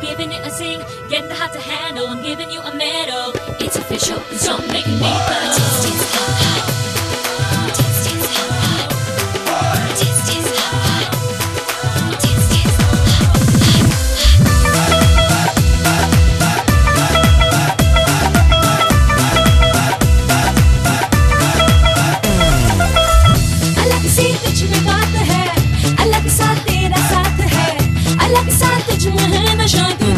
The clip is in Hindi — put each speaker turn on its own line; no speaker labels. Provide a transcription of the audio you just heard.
giving it a zing. Getting hard to handle, I'm giving you a medal. It's official, don't make me but taste it hot. Taste it hot. Taste it hot. Taste it अलग सी तुझ में बात है, अलग सा तेरा साथ है, अलग सा तुझ में है नशा।